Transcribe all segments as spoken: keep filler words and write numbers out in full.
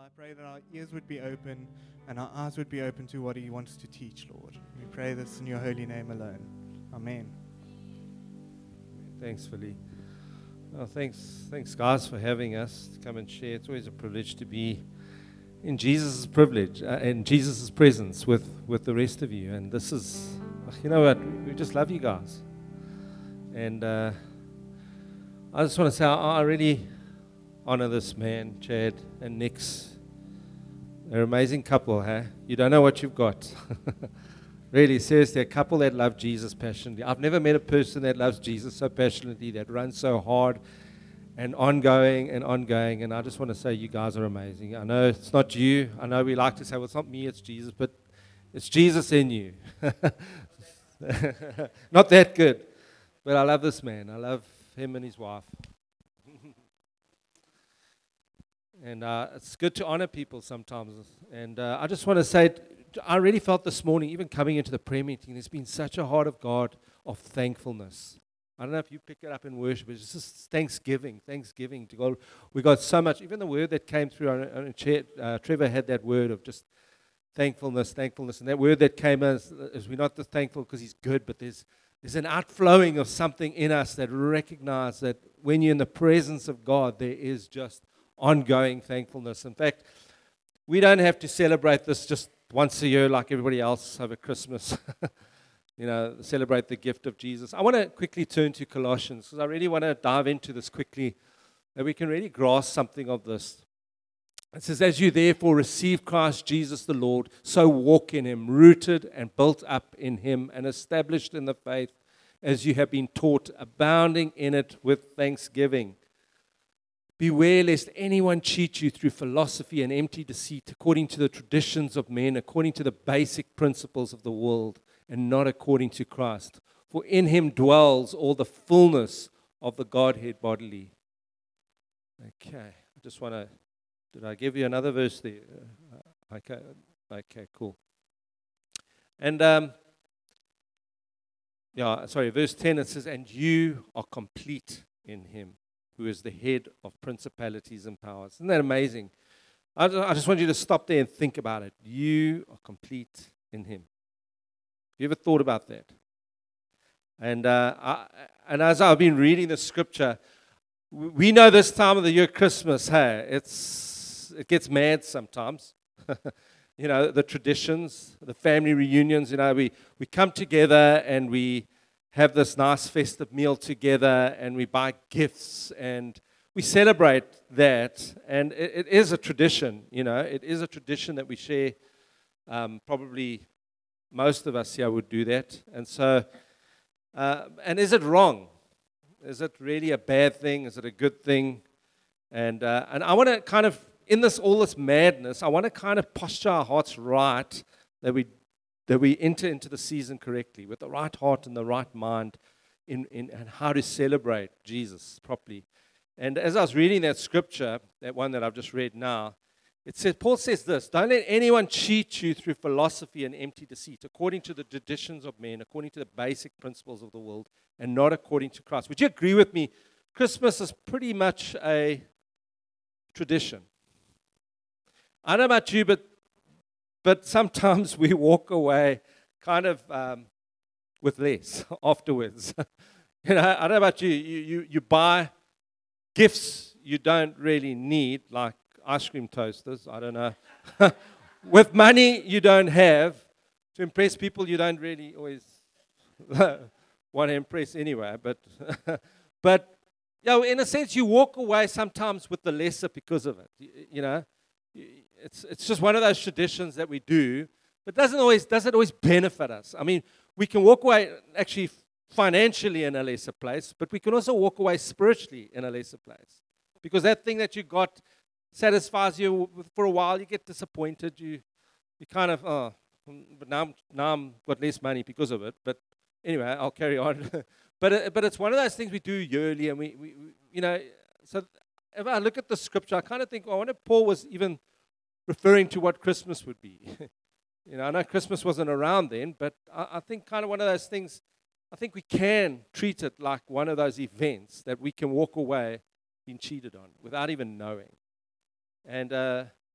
I pray that our ears would be open and our eyes would be open to what He wants to teach, Lord. We pray this in Your holy name alone. Amen. Thanks, Philly. Well, thanks, thanks, guys, for having us to come and share. It's always a privilege to be in Jesus' privilege, uh, in Jesus' presence with, with the rest of you. And this is, you know what, we just love you guys. And uh, I just want to say, I, I really honor this man, Chad and Nix. They're an amazing couple, huh? You don't know what you've got. Really, seriously, a couple that love Jesus passionately. I've never met a person that loves Jesus so passionately, that runs so hard and ongoing and ongoing. And I just want to say you guys are amazing. I know it's not you. I know we like to say, well, it's not me, it's Jesus. But it's Jesus in you. Not that good. But I love this man. I love him and his wife. And uh, it's good to honor people sometimes. And uh, I just want to say, I really felt this morning, even coming into the prayer meeting, there's been such a heart of God of thankfulness. I don't know if you pick it up in worship, it's just thanksgiving, thanksgiving to God. We got so much, even the word that came through, on, on, uh, Trevor had that word of just thankfulness, thankfulness. And that word that came as, is we're not just thankful because He's good, but there's, there's an outflowing of something in us that recognize that when you're in the presence of God, there is just ongoing thankfulness. In fact, we don't have to celebrate this just once a year like everybody else over Christmas. You know, celebrate the gift of Jesus. I want to quickly turn to Colossians because I really want to dive into this quickly, that we can really grasp something of this. It says, as you therefore receive Christ Jesus the Lord, so walk in Him, rooted and built up in Him and established in the faith as you have been taught, abounding in it with thanksgiving. Beware lest anyone cheat you through philosophy and empty deceit, according to the traditions of men, according to the basic principles of the world, and not according to Christ. For in Him dwells all the fullness of the Godhead bodily. Okay, I just want to, did I give you another verse there? Uh, okay, okay, cool. And, um, yeah, sorry, verse ten, it says, and you are complete in Him, who is the head of principalities and powers. Isn't that amazing? I just want you to stop there and think about it. You are complete in Him. Have you ever thought about that? And uh, I, and as I've been reading the scripture, we know this time of the year, Christmas, hey, it's it gets mad sometimes. You know, the traditions, the family reunions, you know, we, we come together and we have this nice festive meal together and we buy gifts and we celebrate that. And it, it is a tradition, you know, it is a tradition that we share. Um, probably most of us here would do that. And so, uh, and is it wrong? Is it really a bad thing? Is it a good thing? And uh, and I want to kind of, in this all this madness, I want to kind of posture our hearts right, that we that we enter into the season correctly, with the right heart and the right mind in, in and how to celebrate Jesus properly. And as I was reading that scripture, that one that I've just read now, it says, Paul says this, don't let anyone cheat you through philosophy and empty deceit, according to the traditions of men, according to the basic principles of the world, and not according to Christ. Would you agree with me? Christmas is pretty much a tradition. I don't know about you, but But sometimes we walk away kind of um, with less afterwards. You know, I don't know about you. You, you. you buy gifts you don't really need, like ice cream toasters, I don't know. With money you don't have, to impress people you don't really always want to impress anyway. But, but you know, in a sense, you walk away sometimes with the lesser because of it, you, you know. It's it's just one of those traditions that we do, but doesn't always doesn't always benefit us. I mean, we can walk away actually financially in a lesser place, but we can also walk away spiritually in a lesser place, because that thing that you got satisfies you for a while. You get disappointed. You you kind of oh, but now I'm, now I'm got less money because of it. But anyway, I'll carry on. but it, but it's one of those things we do yearly, and we, we, we you know so. If I look at the scripture, I kind of think, well, I wonder if Paul was even referring to what Christmas would be. You know, I know Christmas wasn't around then, but I, I think kind of one of those things, I think we can treat it like one of those events that we can walk away being cheated on without even knowing. And uh,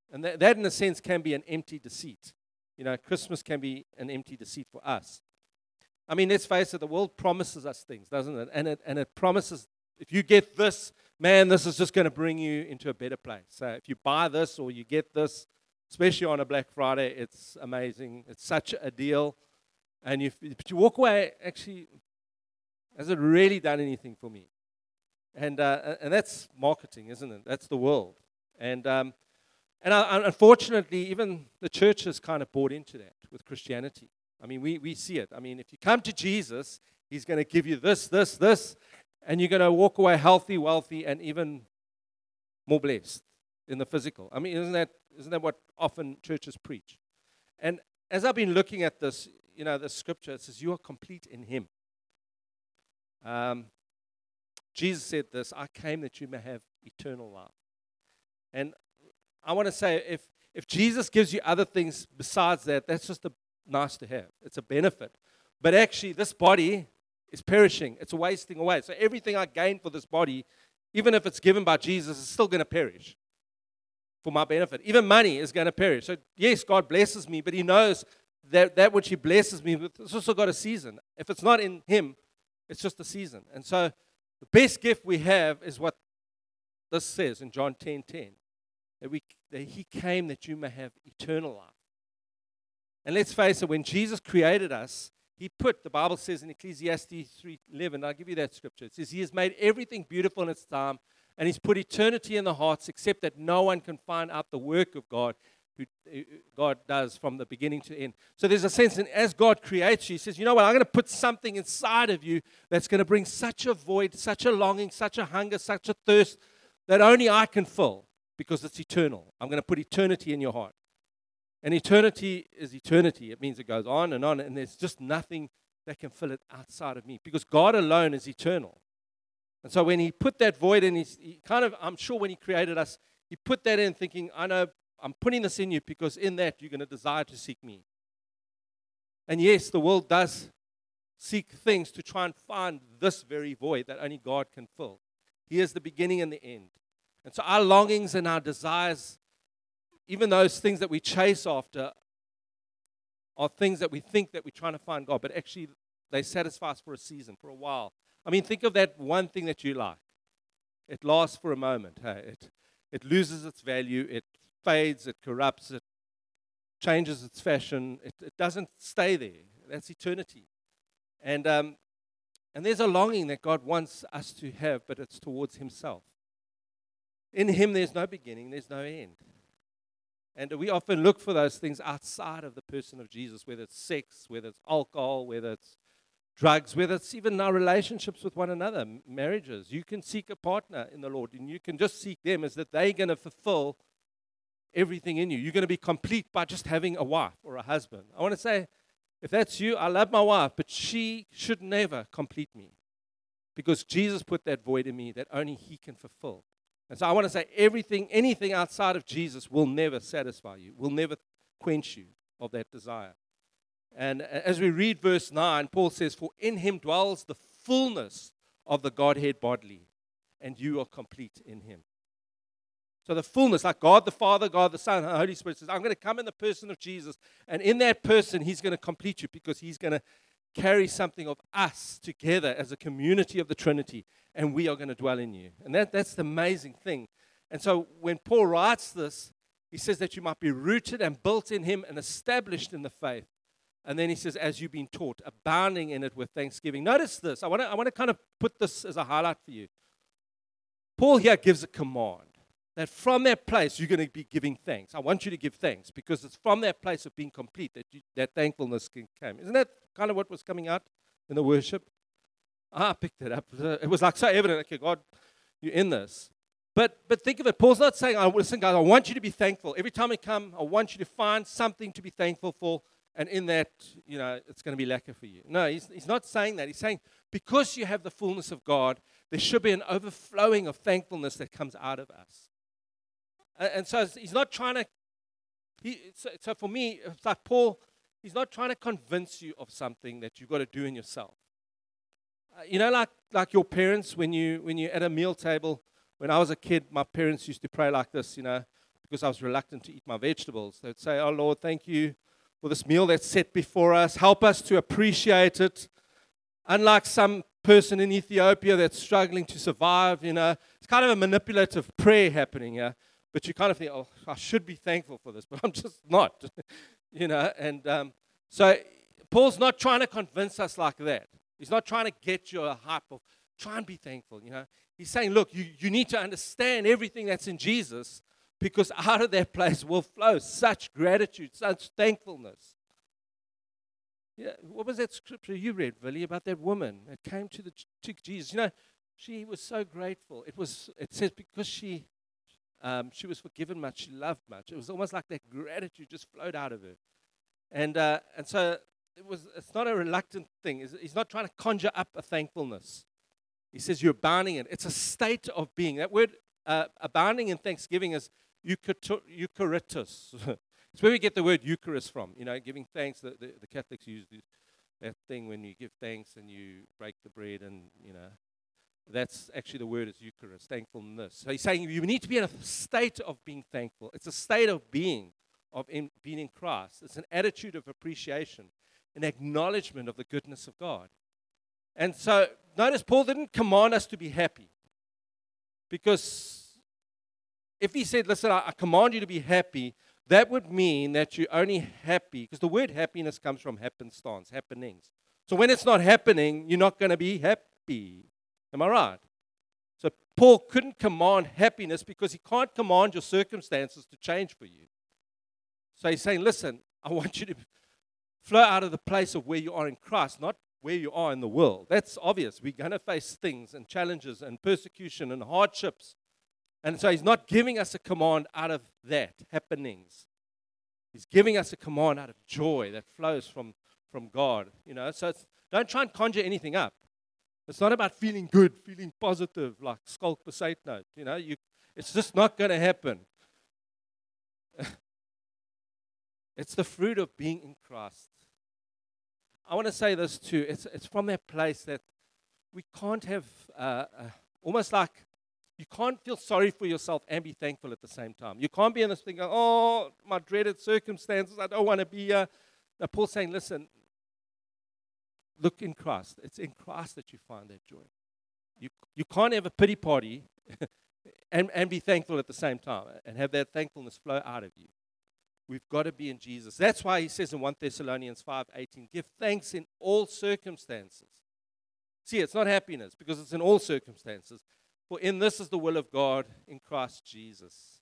And that, that, in a sense, can be an empty deceit. You know, Christmas can be an empty deceit for us. I mean, let's face it, the world promises us things, doesn't it? And it, and it promises, if you get this, man, this is just going to bring you into a better place. So if you buy this or you get this, especially on a Black Friday, it's amazing. It's such a deal. And you, but you walk away, actually, has it really done anything for me? And uh, and that's marketing, isn't it? That's the world. And um, and uh, unfortunately, even the church has kind of bought into that with Christianity. I mean, we, we see it. I mean, if you come to Jesus, he's going to give you this, this, this, and you're going to walk away healthy, wealthy, and even more blessed in the physical. I mean, isn't that isn't that what often churches preach? And as I've been looking at this, you know, the scripture, it says, you are complete in him. Um, Jesus said this, I came that you may have eternal life. And I want to say, if if Jesus gives you other things besides that, that's just a nice to have. It's a benefit. But actually, this body is perishing. It's wasting away. So everything I gain for this body, even if it's given by Jesus, is still going to perish for my benefit. Even money is going to perish. So yes, God blesses me, but he knows that that which he blesses me with, it's also got a season. If it's not in him, it's just a season. And so the best gift we have is what this says in John ten ten, that, we, that he came that you may have eternal life. And let's face it, when Jesus created us, he put, the Bible says in Ecclesiastes three eleven, I'll give you that scripture. It says he has made everything beautiful in its time, and he's put eternity in the hearts, except that no one can find out the work of God, who God does from the beginning to end. So there's a sense, in as God creates you, he says, you know what, I'm going to put something inside of you that's going to bring such a void, such a longing, such a hunger, such a thirst, that only I can fill, because it's eternal. I'm going to put eternity in your heart. And eternity is eternity. It means it goes on and on, and there's just nothing that can fill it outside of me, because God alone is eternal. And so when he put that void in, he's, he kind of, I'm sure when he created us, he put that in thinking, I know I'm putting this in you because in that you're going to desire to seek me. And yes, the world does seek things to try and find this very void that only God can fill. He is the beginning and the end. And so our longings and our desires, even those things that we chase after, are things that we think that we're trying to find God, but actually they satisfy us for a season, for a while. I mean, think of that one thing that you like. It lasts for a moment. Hey? It, it loses its value. It fades. It corrupts. It changes its fashion. It, it doesn't stay there. That's eternity. And, um, and there's a longing that God wants us to have, but it's towards himself. In him there's no beginning. There's no end. And we often look for those things outside of the person of Jesus, whether it's sex, whether it's alcohol, whether it's drugs, whether it's even our relationships with one another, marriages. You can seek a partner in the Lord, and you can just seek them as that they're going to fulfill everything in you. You're going to be complete by just having a wife or a husband. I want to say, if that's you, I love my wife, but she should never complete me, because Jesus put that void in me that only he can fulfill. And so I want to say everything, anything outside of Jesus will never satisfy you, will never quench you of that desire. And as we read verse nine, Paul says, for in him dwells the fullness of the Godhead bodily, and you are complete in him. So the fullness, like God the Father, God the Son, the Holy Spirit says, I'm going to come in the person of Jesus, and in that person, he's going to complete you, because he's going to carry something of us together as a community of the Trinity, and we are going to dwell in you. And that, that's the amazing thing. And so when Paul writes this, he says that you might be rooted and built in him and established in the faith. And then he says, as you've been taught, abounding in it with thanksgiving. Notice this. I want to I want to kind of put this as a highlight for you. Paul here gives a command that from that place you're going to be giving thanks. I want you to give thanks, because it's from that place of being complete that you, that thankfulness can come. Isn't that kind of what was coming out in the worship? Ah, I picked it up. It was like so evident. Okay, God, you're in this. But but think of it. Paul's not saying, oh, listen, guys, I want you to be thankful. Every time we come, I want you to find something to be thankful for. And in that, you know, it's going to be lacquer for you. No, he's, he's not saying that. He's saying because you have the fullness of God, there should be an overflowing of thankfulness that comes out of us. And, and so he's not trying to, he, so, so for me, it's like Paul, he's not trying to convince you of something that you've got to do in yourself. Uh, you know, like like your parents, when, you, when you're at a meal table, when I was a kid, my parents used to pray like this, you know, because I was reluctant to eat my vegetables. They'd say, "Oh Lord, thank you for this meal that's set before us. Help us to appreciate it." Unlike some person in Ethiopia that's struggling to survive, you know, it's kind of a manipulative prayer happening here. But you kind of think, "Oh, I should be thankful for this," but I'm just not, you know. And um, so Paul's not trying to convince us like that. He's not trying to get you a hype of try and be thankful, you know. He's saying, look, you, you need to understand everything that's in Jesus, because out of that place will flow such gratitude, such thankfulness. Yeah, what was that scripture you read, Villy, about that woman that came to the to Jesus? You know, she was so grateful. It was. It says because she um, she was forgiven much, she loved much. It was almost like that gratitude just flowed out of her, and uh, and so it was. It's not a reluctant thing. He's, he's not trying to conjure up a thankfulness. He says you're abounding in it. It's a state of being. That word uh, abounding in thanksgiving is eucharitos. It's where we get the word Eucharist from, you know, giving thanks. The, the, the Catholics use this, that thing when you give thanks and you break the bread, and, you know, that's actually the word is Eucharist, thankfulness. So he's saying you need to be in a state of being thankful. It's a state of being, of in, being in Christ. It's an attitude of appreciation, an acknowledgement of the goodness of God. And so notice Paul didn't command us to be happy, because if he said, listen, I, I command you to be happy, that would mean that you're only happy, because the word happiness comes from happenstance, happenings. So when it's not happening, you're not going to be happy. Am I right? So Paul couldn't command happiness because he can't command your circumstances to change for you. So he's saying, listen, I want you to flow out of the place of where you are in Christ, not where you are in the world. That's obvious. We're going to face things and challenges and persecution and hardships. And so he's not giving us a command out of that, happenings. He's giving us a command out of joy that flows from, from God. You know, so it's, don't try and conjure anything up. It's not about feeling good, feeling positive, like Skulk Besaid note. You know, you, it's just not going to happen. It's the fruit of being in Christ. I want to say this too. It's, it's from that place that we can't have, uh, uh, almost like, you can't feel sorry for yourself and be thankful at the same time. You can't be in this thing going, oh, my dreaded circumstances, I don't want to be here. Now, Paul's saying, listen, look in Christ. It's in Christ that you find that joy. You, you can't have a pity party and, and be thankful at the same time and have that thankfulness flow out of you. We've got to be in Jesus. That's why he says in First Thessalonians five eighteen, give thanks in all circumstances. See, it's not happiness because it's in all circumstances. For in this is the will of God in Christ Jesus.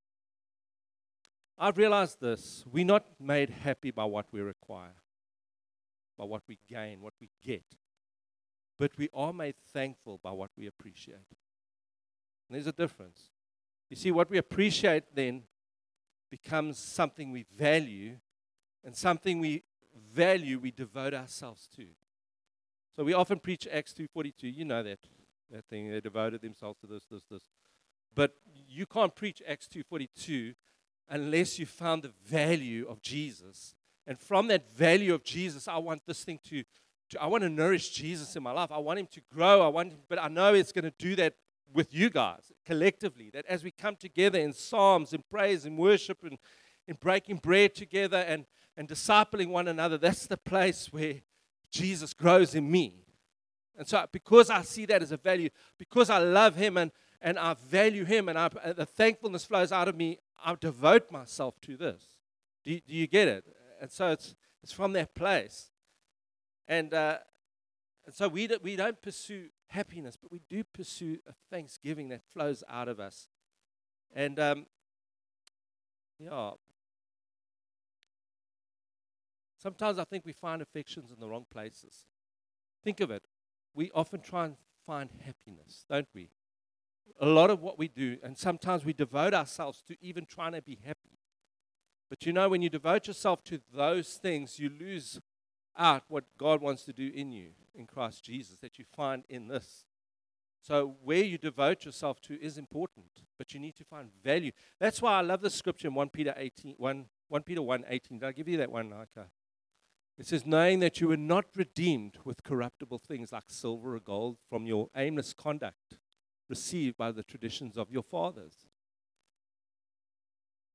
I've realized this. We're not made happy by what we require, by what we gain, what we get. But we are made thankful by what we appreciate. And there's a difference. You see, what we appreciate then becomes something we value, and something we value we devote ourselves to. So we often preach Acts two forty-two. You know that. That thing, they devoted themselves to this, this, this. But you can't preach Acts two forty-two unless you found the value of Jesus. And from that value of Jesus, I want this thing to, to I want to nourish Jesus in my life. I want him to grow. I want him, but I know it's going to do that with you guys collectively. That as we come together in psalms, in praise, in worship, and in breaking bread together and, and discipling one another, that's the place where Jesus grows in me. And so because I see that as a value, because I love him and, and I value him and I, the thankfulness flows out of me, I devote myself to this. Do you, do you get it? And so it's it's from that place. And, uh, and so we, do, we don't pursue happiness, but we do pursue a thanksgiving that flows out of us. And, um, yeah, sometimes I think we find affections in the wrong places. Think of it. We often try and find happiness, don't we? A lot of what we do, and sometimes we devote ourselves to even trying to be happy. But you know, when you devote yourself to those things, you lose out what God wants to do in you, in Christ Jesus, that you find in this. So where you devote yourself to is important, but you need to find value. That's why I love the scripture in First Peter eighteen, one, First Peter one eighteen. Did I give you that one, Nika? It says, knowing that you were not redeemed with corruptible things like silver or gold from your aimless conduct received by the traditions of your fathers.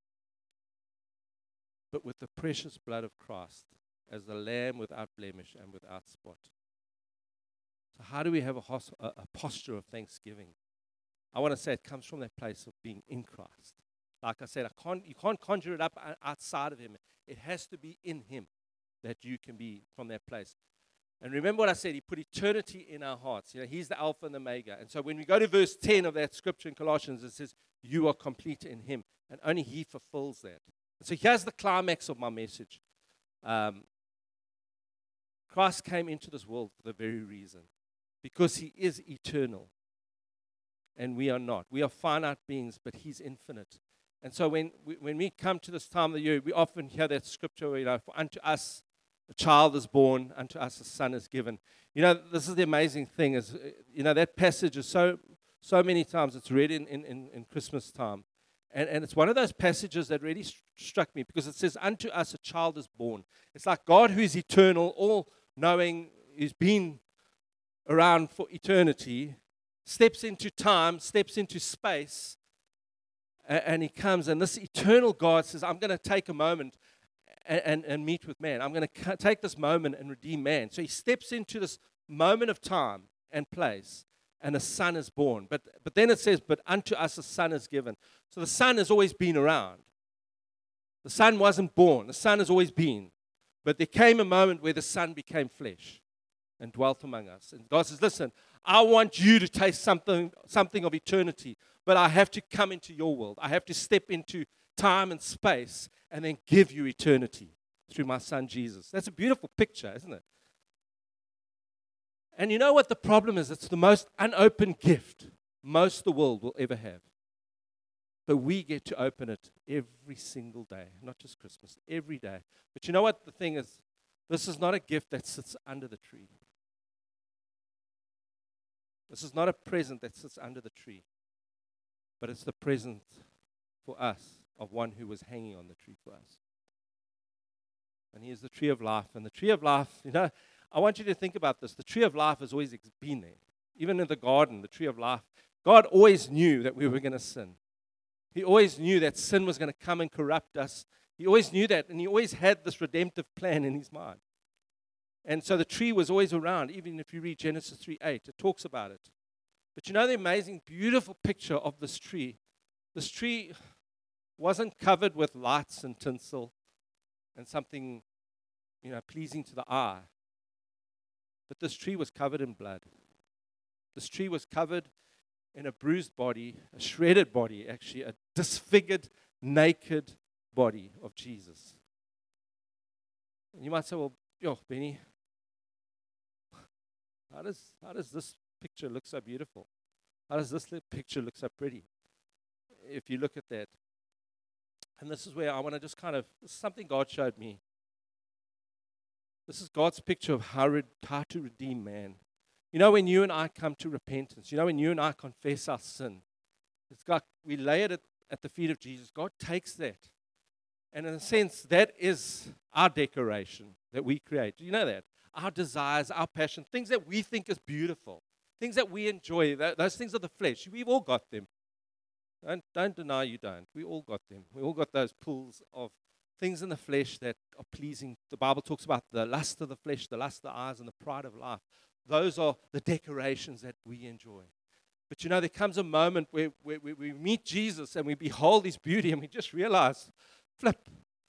but with the precious blood of Christ as the lamb without blemish and without spot. So how do we have a, hos- a, a posture of thanksgiving? I want to say it comes from that place of being in Christ. Like I said, I can't, you can't conjure it up outside of him. It has to be in him that you can be from that place. And remember what I said, he put eternity in our hearts. You know, he's the Alpha and the Omega. And so when we go to verse ten of that scripture in Colossians, it says, you are complete in him. And only he fulfills that. So here's the climax of my message. Um, Christ came into this world for the very reason. Because he is eternal. And we are not. We are finite beings, but he's infinite. And so when we, when we come to this time of the year, we often hear that scripture, where, you know, for unto us a child is born, unto us a son is given. You know, this is the amazing thing, is, you know, that passage is so so many times it's read in, in, in, in Christmas time. And, and it's one of those passages that really st- struck me, because it says, unto us a child is born. It's like God, who is eternal, all-knowing, who's been around for eternity, steps into time, steps into space, and, and he comes, and this eternal God says, I'm going to take a moment and, and, and meet with man. I'm going to c- take this moment and redeem man. So he steps into this moment of time and place, and a son is born. But, but then it says, but unto us a son is given. So the son has always been around. The son wasn't born. The son has always been. But there came a moment where the son became flesh and dwelt among us. And God says, listen, I want you to taste something, something of eternity, but I have to come into your world. I have to step into time and space and then give you eternity through my son Jesus. That's a beautiful picture, isn't it? And you know what the problem is? It's the most unopened gift most the world will ever have. But we get to open it every single day, not just Christmas, every day. But you know what the thing is? This is not a gift that sits under the tree. This is not a present that sits under the tree, but it's the present for us of one who was hanging on the tree for us. And he is the tree of life. And the tree of life, you know, I want you to think about this. The tree of life has always been there. Even in the garden, the tree of life, God always knew that we were going to sin. He always knew that sin was going to come and corrupt us. He always knew that, and he always had this redemptive plan in his mind. And so the tree was always around. Even if you read Genesis three eight, it talks about it. But you know the amazing, beautiful picture of this tree? This tree wasn't covered with lights and tinsel and something, you know, pleasing to the eye. But this tree was covered in blood. This tree was covered in a bruised body, a shredded body, actually, a disfigured, naked body of Jesus. And you might say, well, yo, Benny, how does, how does this picture look so beautiful? How does this picture look so pretty? If you look at that. And this is where I want to just kind of, this is something God showed me. This is God's picture of how, re, how to redeem man. You know, when you and I come to repentance, you know, when you and I confess our sin, it's got, we lay it at, at the feet of Jesus. God takes that. And in a sense, that is our decoration that we create. Do you know that? Our desires, our passion, things that we think is beautiful, things that we enjoy, that, those things of the flesh. We've all got them. Don't, don't deny you don't. We all got them. We all got those pools of things in the flesh that are pleasing. The Bible talks about the lust of the flesh, the lust of the eyes, and the pride of life. Those are the decorations that we enjoy. But you know, there comes a moment where, where, where we meet Jesus and we behold his beauty and we just realize, flip,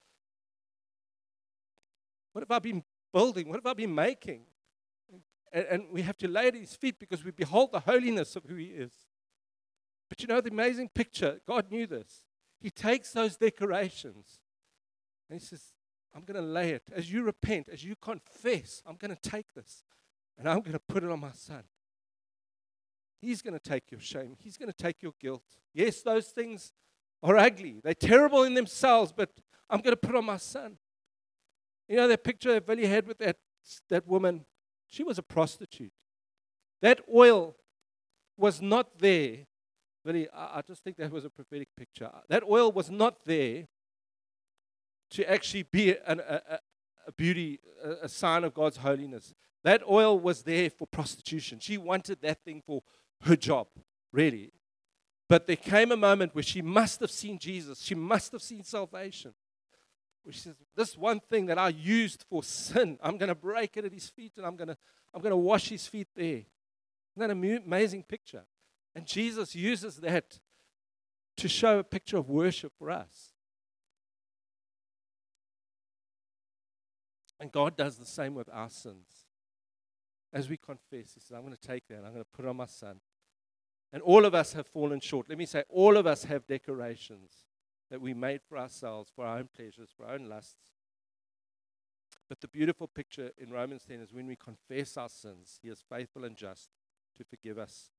what have I been building? What have I been making? And, and we have to lay it at his feet because we behold the holiness of who he is. But you know, the amazing picture, God knew this. He takes those decorations and he says, I'm going to lay it. As you repent, as you confess, I'm going to take this and I'm going to put it on my son. He's going to take your shame. He's going to take your guilt. Yes, those things are ugly. They're terrible in themselves, but I'm going to put on my son. You know that picture that Billy had with that, that woman? She was a prostitute. That oil was not there. Billy, I, I just think that was a prophetic picture. That oil was not there to actually be an, a, a beauty, a, a sign of God's holiness. That oil was there for prostitution. She wanted that thing for her job, really. But there came a moment where she must have seen Jesus. She must have seen salvation. Which says, this one thing that I used for sin, I'm going to break it at his feet, and I'm going to I'm going to wash his feet there. Isn't that an amazing picture? And Jesus uses that to show a picture of worship for us. And God does the same with our sins. As we confess, he says, I'm going to take that and I'm going to put it on my son. And all of us have fallen short. Let me say, all of us have decorations that we made for ourselves, for our own pleasures, for our own lusts. But the beautiful picture in Romans ten is when we confess our sins, he is faithful and just to forgive us.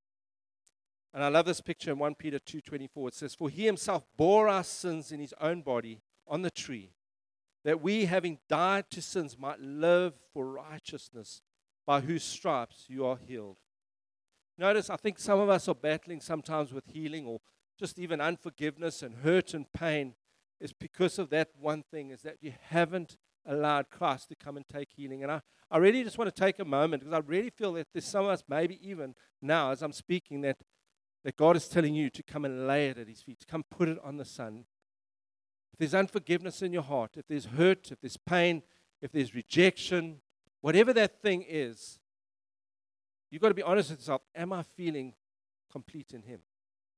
And I love this picture in First Peter two twenty-four. It says, for he himself bore our sins in his own body on the tree, that we, having died to sins, might live for righteousness, by whose stripes you are healed. Notice, I think some of us are battling sometimes with healing or just even unforgiveness and hurt and pain. Is because of that one thing, is that you haven't allowed Christ to come and take healing. And I, I really just want to take a moment, because I really feel that there's some of us, maybe even now as I'm speaking, that, that God is telling you to come and lay it at his feet, to come put it on the Son. If there's unforgiveness in your heart, if there's hurt, if there's pain, if there's rejection, whatever that thing is, you've got to be honest with yourself. Am I feeling complete in him?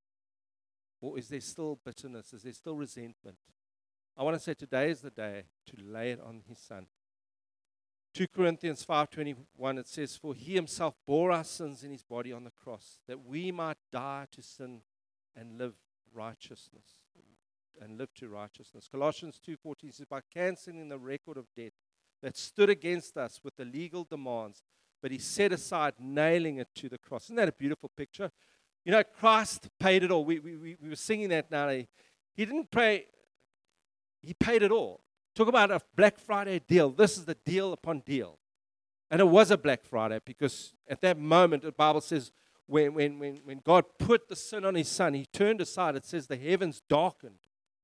Or is there still bitterness? Is there still resentment? I want to say today is the day to lay it on his Son. Second Corinthians five twenty-one, it says, for he himself bore our sins in his body on the cross, that we might die to sin and live righteousness, and live to righteousness. Colossians two fourteen says, by canceling the record of debt that stood against us with the legal demands, but he set aside, nailing it to the cross. Isn't that a beautiful picture? You know, Christ paid it all. We, we, we were singing that now. He didn't pay, he paid it all. Talk about a Black Friday deal. This is the deal upon deal. And it was a Black Friday, because at that moment, the Bible says, when, when, when, when God put the sin on his Son, he turned aside. It says the heavens darkened.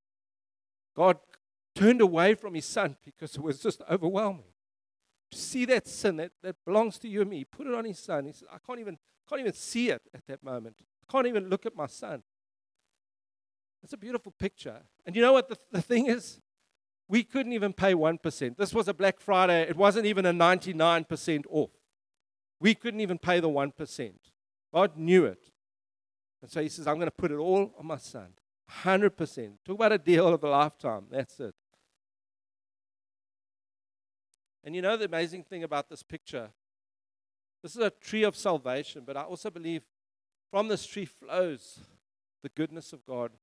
God turned away from his Son because it was just overwhelming. To see that sin that, that belongs to you and me, he put it on his Son. He said, I can't even, can't even see it at that moment. I can't even look at my son. It's a beautiful picture. And you know what the, the thing is? We couldn't even pay one percent. This was a Black Friday. It wasn't even a ninety-nine percent off. We couldn't even pay the one percent. God knew it. And so he says, I'm going to put it all on my Son. one hundred percent. Talk about a deal of a lifetime. That's it. And you know the amazing thing about this picture? This is a tree of salvation, but I also believe from this tree flows the goodness of God.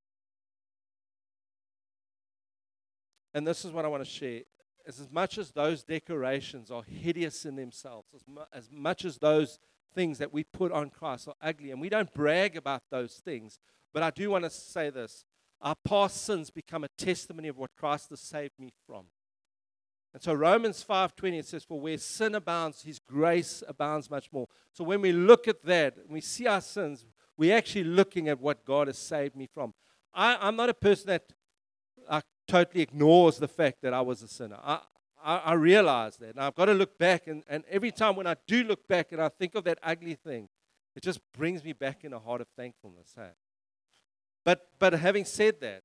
And this is what I want to share. As, as much as those decorations are hideous in themselves, as, mu- as much as those things that we put on Christ are ugly, and we don't brag about those things, but I do want to say this. Our past sins become a testimony of what Christ has saved me from. And so Romans five twenty, it says, for where sin abounds, his grace abounds much more. So when we look at that, and we see our sins, we're actually looking at what God has saved me from. I, I'm not a person that uh, totally ignores the fact that I was a sinner. I, I, I realize that. And I've got to look back, and, and every time when I do look back and I think of that ugly thing, it just brings me back in a heart of thankfulness. Hey? But, but having said that,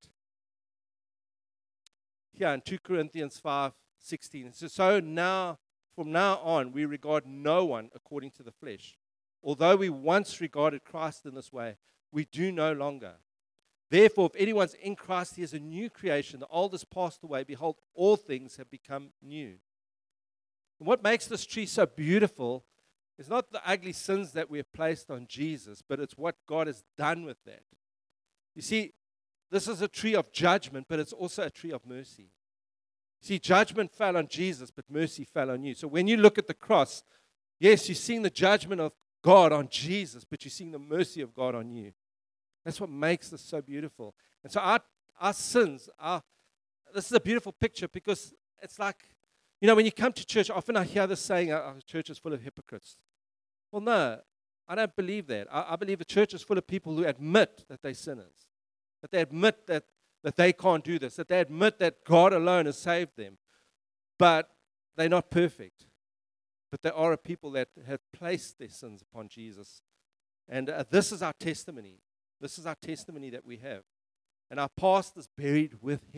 here in Second Corinthians five sixteen, it says, so now, from now on, we regard no one according to the flesh. Although we once regarded Christ in this way, we do no longer. Therefore, if anyone's in Christ, he is a new creation. The old has passed away. Behold, all things have become new. And what makes this tree so beautiful is not the ugly sins that we have placed on Jesus, but it's what God has done with that. You see, this is a tree of judgment, but it's also a tree of mercy. See, judgment fell on Jesus, but mercy fell on you. So when you look at the cross, yes, you're seeing the judgment of God on Jesus, but you're seeing the mercy of God on you. That's what makes this so beautiful. And so our, our sins, our, this is a beautiful picture, because it's like, you know, when you come to church, often I hear this saying, our church is full of hypocrites. Well, no, I don't believe that. I, I believe the church is full of people who admit that they're sinners, that they admit that that they can't do this, that they admit that God alone has saved them. But they're not perfect. But they are a people that have placed their sins upon Jesus. And uh, this is our testimony. This is our testimony that we have. And our past is buried with him.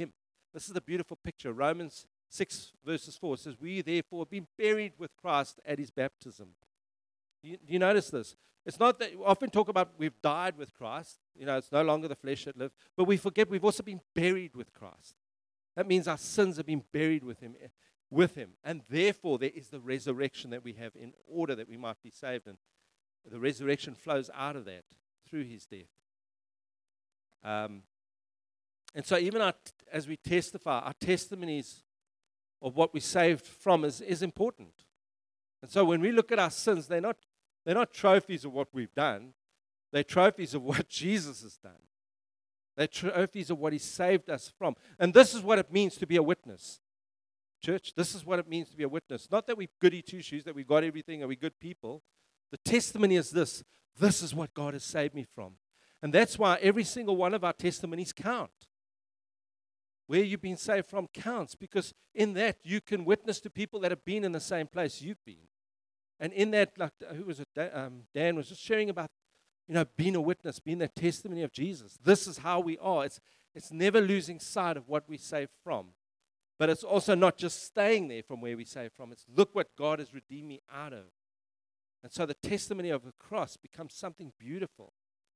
This is the beautiful picture. Romans six, verses four says, we therefore have been buried with Christ at his baptism. You, you notice this? It's not that we often talk about we've died with Christ. You know, it's no longer the flesh that lives. But we forget we've also been buried with Christ. That means our sins have been buried with him, with him. And therefore, there is the resurrection that we have in order that we might be saved. And the resurrection flows out of that through his death. Um, and so even our, as we testify, our testimonies of what we're saved from is, is important. And so when we look at our sins, they're not, they're not trophies of what we've done. They're trophies of what Jesus has done. They're trophies of what he saved us from. And this is what it means to be a witness. Church, this is what it means to be a witness. Not that we're goody two-shoes, that we got everything and we're good people. The testimony is this. This is what God has saved me from. And that's why every single one of our testimonies count. Where you've been saved from counts, because in that you can witness to people that have been in the same place you've been. And in that, like, who was it? Um, Dan was just sharing about, you know, being a witness, being the testimony of Jesus. This is how we are. It's, it's never losing sight of what we saved from. But it's also not just staying there from where we saved from. It's look what God has redeemed me out of. And so the testimony of the cross becomes something beautiful.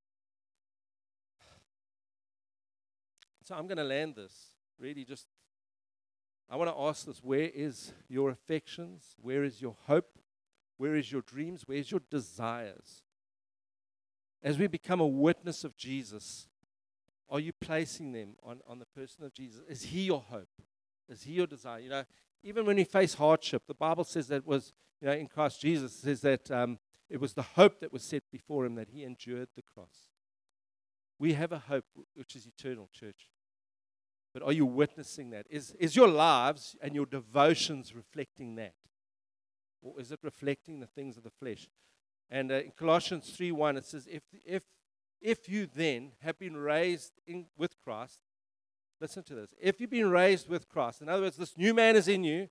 So I'm going to land this. Really just, I want to ask this. Where is your affections? Where is your hope? Where is your dreams? Where's your desires? As we become a witness of Jesus, are you placing them on, on the person of Jesus? Is he your hope? Is he your desire? You know, even when we face hardship, the Bible says that was, you know, in Christ Jesus, says that um, it was the hope that was set before him that he endured the cross. We have a hope which is eternal, church. But are you witnessing that? Is, is your lives and your devotions reflecting that? Or is it reflecting the things of the flesh? And uh, in Colossians three one, it says, if, if, if you then have been raised in, with Christ, listen to this. If you've been raised with Christ, in other words, this new man is in you,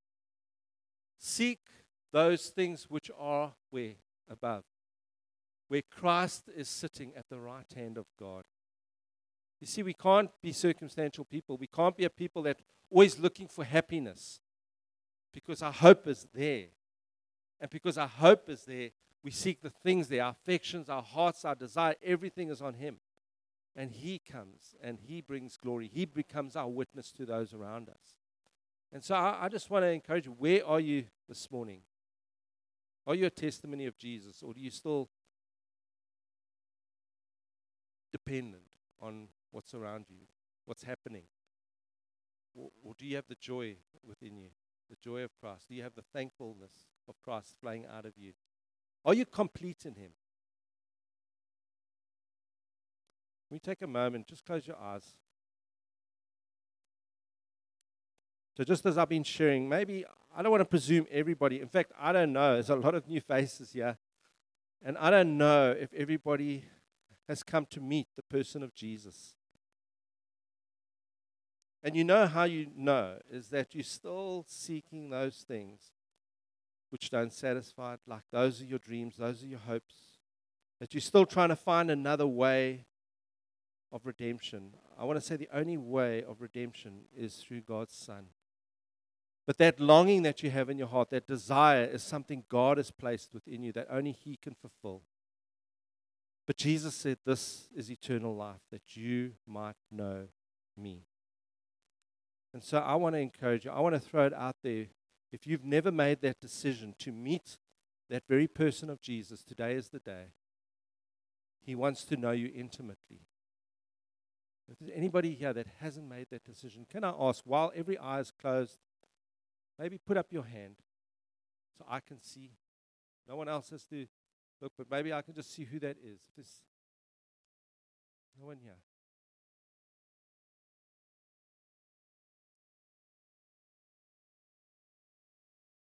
seek those things which are where? Above. Where Christ is sitting at the right hand of God. You see, we can't be circumstantial people. We can't be a people that are always looking for happiness because our hope is there. And because our hope is there, we seek the things there, our affections, our hearts, our desire, everything is on him. And he comes and he brings glory. He becomes our witness to those around us. And so I, I just want to encourage you, where are you this morning? Are you a testimony of Jesus, or do you still dependent on what's around you, what's happening? Or, or do you have the joy within you, the joy of Christ? Do you have the thankfulness of Christ flowing out of you? Are you complete in him? Can we take a moment, just close your eyes. So just as I've been sharing, maybe, I don't want to presume everybody, in fact, I don't know, there's a lot of new faces here, and I don't know if everybody has come to meet the person of Jesus. And you know how you know is that you're still seeking those things which don't satisfy it, like those are your dreams, those are your hopes, that you're still trying to find another way of redemption. I want to say the only way of redemption is through God's Son. But that longing that you have in your heart, that desire, is something God has placed within you that only he can fulfill. But Jesus said, this is eternal life, that you might know me. And so I want to encourage you. I want to throw it out there. If you've never made that decision to meet that very person of Jesus, today is the day. He wants to know you intimately. If there's anybody here that hasn't made that decision, can I ask, while every eye is closed, maybe put up your hand so I can see. No one else has to look, but maybe I can just see who that is. If there's no one here.